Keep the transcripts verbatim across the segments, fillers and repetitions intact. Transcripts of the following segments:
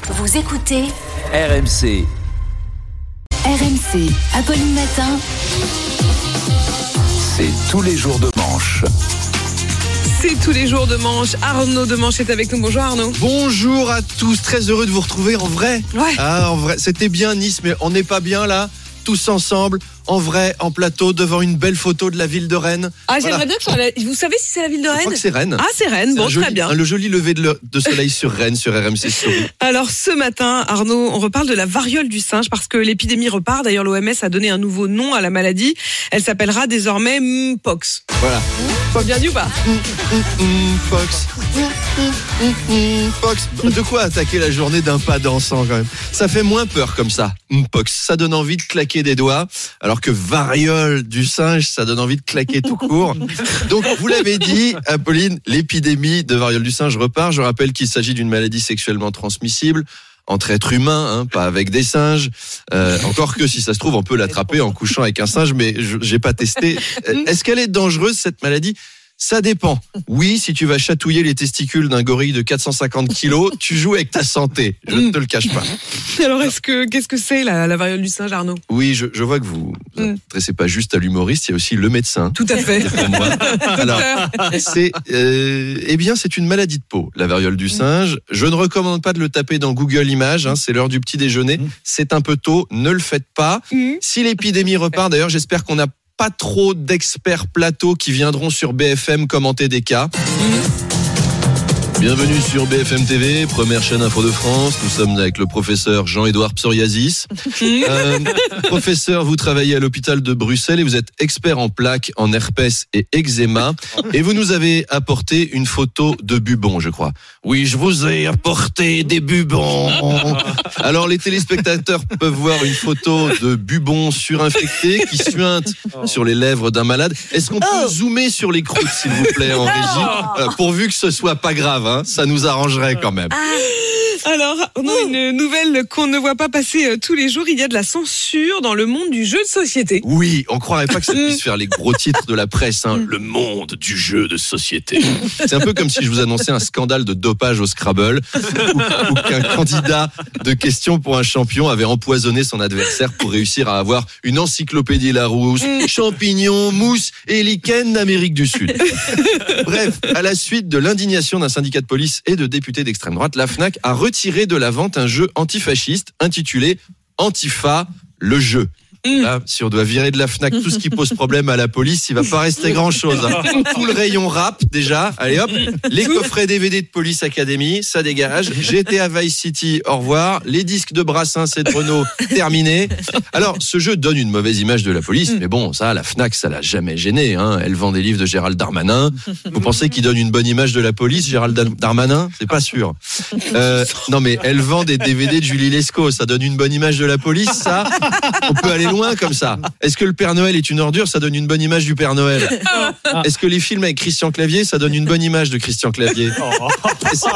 Vous écoutez R M C. R M C, Apolline Matin. C'est tous les jours de manche. C'est tous les jours de manche. Arnaud de Manche est avec nous. Bonjour Arnaud. Bonjour à tous, très heureux de vous retrouver en vrai. Ouais. Ah, en vrai, c'était bien Nice, mais on n'est pas bien là, tous ensemble, en vrai, en plateau, devant une belle photo de la ville de Rennes. Ah, j'aimerais Voilà. bien que ce soit la... Vous savez si c'est la ville de Je crois Rennes? que c'est Rennes. Ah, c'est Rennes. C'est Bon, un joli- très bien. un- Le joli lever de, le- de soleil sur Rennes, sur R M C Story. Alors ce matin, Arnaud, on reparle de la variole du singe parce que l'épidémie repart. D'ailleurs, l'O M S a donné un nouveau nom à la maladie. Elle s'appellera désormais Mpox. Voilà. Pas bien dit ou pas? Hum, hum, Fox. Hum, hum, hum, hum, Fox. De quoi attaquer la journée d'un pas dansant quand même. Ça fait moins peur comme ça. Hum, Fox. Ça donne envie de claquer des doigts, alors que variole du singe, ça donne envie de claquer tout court. Donc vous l'avez dit, Apolline, l'épidémie de variole du singe repart. Je rappelle qu'il s'agit d'une maladie sexuellement transmissible entre êtres humains, hein, pas avec des singes. Euh, encore que si ça se trouve, on peut l'attraper en couchant avec un singe, mais je, j'ai pas testé. Est-ce qu'elle est dangereuse, cette maladie ? Ça dépend. Oui, si tu vas chatouiller les testicules d'un gorille de quatre cent cinquante kilos, tu joues avec ta santé. Je ne te le cache pas. Alors, est-ce que, qu'est-ce que c'est la, la variole du singe, Arnaud? Oui, je, je vois que vous vous Mm. intéressez pas juste à l'humoriste, il y a aussi le médecin. Tout à fait. Pour moi. Alors, c'est, euh, eh bien, c'est une maladie de peau, la variole du singe. Je ne recommande pas de le taper dans Google Images. Hein, c'est l'heure du petit déjeuner. C'est un peu tôt. Ne le faites pas. Mm. Si l'épidémie repart, d'ailleurs, j'espère qu'on n'a pas trop d'experts plateaux qui viendront sur B F M commenter des cas. Bienvenue sur B F M T V, première chaîne info de France. Nous sommes avec le professeur Jean-Édouard Psoriasis. Euh, professeur, vous travaillez à l'hôpital de Bruxelles et vous êtes expert en plaques, en herpès et eczéma. Et vous nous avez apporté une photo de bubons, je crois. Oui, je vous ai apporté des bubons. Alors, les téléspectateurs peuvent voir une photo de bubons surinfectés qui suintent sur les lèvres d'un malade. Est-ce qu'on peut zoomer sur les croûtes, s'il vous plaît, en régie, euh, pourvu que ce soit pas grave, hein, ça nous arrangerait quand même. Alors, on a une nouvelle qu'on ne voit pas passer euh, tous les jours. Il y a de la censure dans le monde du jeu de société. Oui, on croirait pas que ça puisse faire les gros titres de la presse, hein. Le monde du jeu de société. C'est un peu comme si je vous annonçais un scandale de dopage au Scrabble, ou, ou qu'un candidat de questions pour un champion avait empoisonné son adversaire pour réussir à avoir une encyclopédie Larousse, champignons, mousse et lichen d'Amérique du Sud. Bref, à la suite de l'indignation d'un syndicat de police et de députés d'extrême droite, la Fnac a retiré de la vente un jeu antifasciste intitulé Antifa, le jeu. Là, si on doit virer de la Fnac tout ce qui pose problème à la police, il va pas rester grand chose. Hein. Tout le rayon rap, déjà. Allez hop. Les coffrets D V D de Police Academy, ça dégage. G T A Vice City, au revoir. Les disques de Brassens et de Renault, terminé. Alors, ce jeu donne une mauvaise image de la police, mais bon, ça, la Fnac, ça l'a jamais gêné. Hein. Elle vend des livres de Gérald Darmanin. Vous pensez qu'il donne une bonne image de la police, Gérald Darmanin ? C'est pas sûr. Euh, non, mais elle vend des D V D de Julie Lescaut. Ça donne une bonne image de la police, ça ? On peut aller loin comme ça. Est-ce que le Père Noël est une ordure ? Ça donne une bonne image du Père Noël. Est-ce que les films avec Christian Clavier, ça donne une bonne image de Christian Clavier ? Est-ce,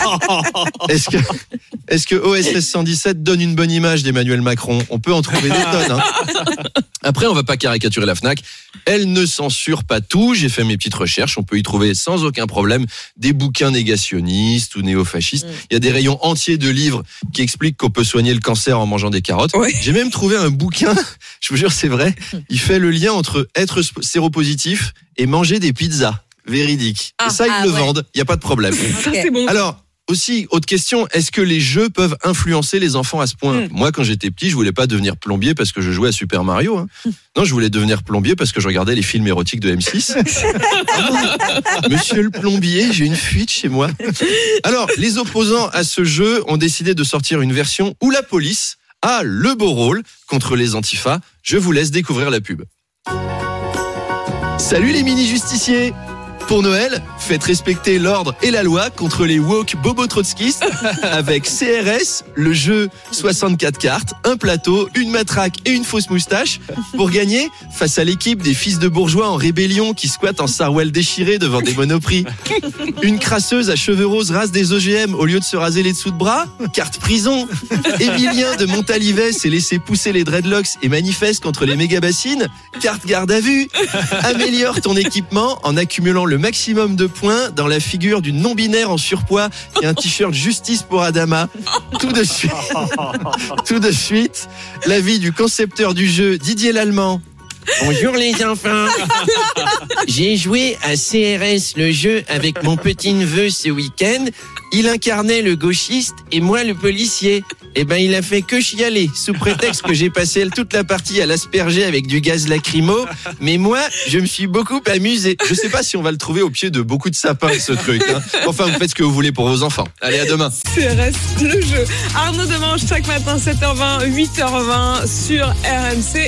est-ce que est-ce que O S S cent dix-sept donne une bonne image d'Emmanuel Macron ? On peut en trouver des tonnes. Hein. Après, on va pas caricaturer la Fnac. Elle ne censure pas tout. J'ai fait mes petites recherches. On peut y trouver sans aucun problème des bouquins négationnistes ou néofascistes. Il y a des rayons entiers de livres qui expliquent qu'on peut soigner le cancer en mangeant des carottes. Ouais. J'ai même trouvé un bouquin, je vous jure c'est vrai, il fait le lien entre être séropositif et manger des pizzas. Véridique. Ah, et ça, ils ah le ouais. vendent. Il n'y a pas de problème. Ça, c'est bon. Alors, aussi, autre question, est-ce que les jeux peuvent influencer les enfants à ce point ? Mm. Moi, quand j'étais petit, je voulais pas devenir plombier parce que je jouais à Super Mario. Hein. Non, je voulais devenir plombier parce que je regardais les films érotiques de M six. Ah, monsieur le plombier, j'ai une fuite chez moi. Alors, les opposants à ce jeu ont décidé de sortir une version où la police a le beau rôle contre les antifas. Je vous laisse découvrir la pub. Salut les mini-justiciers! Pour Noël, faites respecter l'ordre et la loi contre les woke bobo-trotskistes avec C R S, le jeu soixante-quatre cartes, un plateau, une matraque et une fausse moustache pour gagner face à l'équipe des fils de bourgeois en rébellion qui squattent en sarouel déchiré devant des monoprix. Une crasseuse à cheveux roses rase des O G M au lieu de se raser les dessous de bras, carte prison. Émilien de Montalivet s'est laissé pousser les dreadlocks et manifeste contre les méga-bassines, carte garde à vue. Améliore ton équipement en accumulant le maximum de points poing dans la figure d'une non-binaire en surpoids qui a un t-shirt Justice pour Adama. Tout de suite, tout de suite, l'avis du concepteur du jeu, Didier Lallemand. Bonjour les enfants. J'ai joué à C R S le jeu avec mon petit neveu ce week-end. Il incarnait le gauchiste et moi le policier. Eh ben il a fait que chialer sous prétexte que j'ai passé toute la partie à l'asperger avec du gaz lacrymo. Mais moi je me suis beaucoup amusé. Je sais pas si on va le trouver au pied de beaucoup de sapins ce truc. Hein. Enfin vous faites ce que vous voulez pour vos enfants. Allez, à demain. C R S le jeu. Arnaud Demanche chaque matin sept heures vingt, huit heures vingt sur R M C.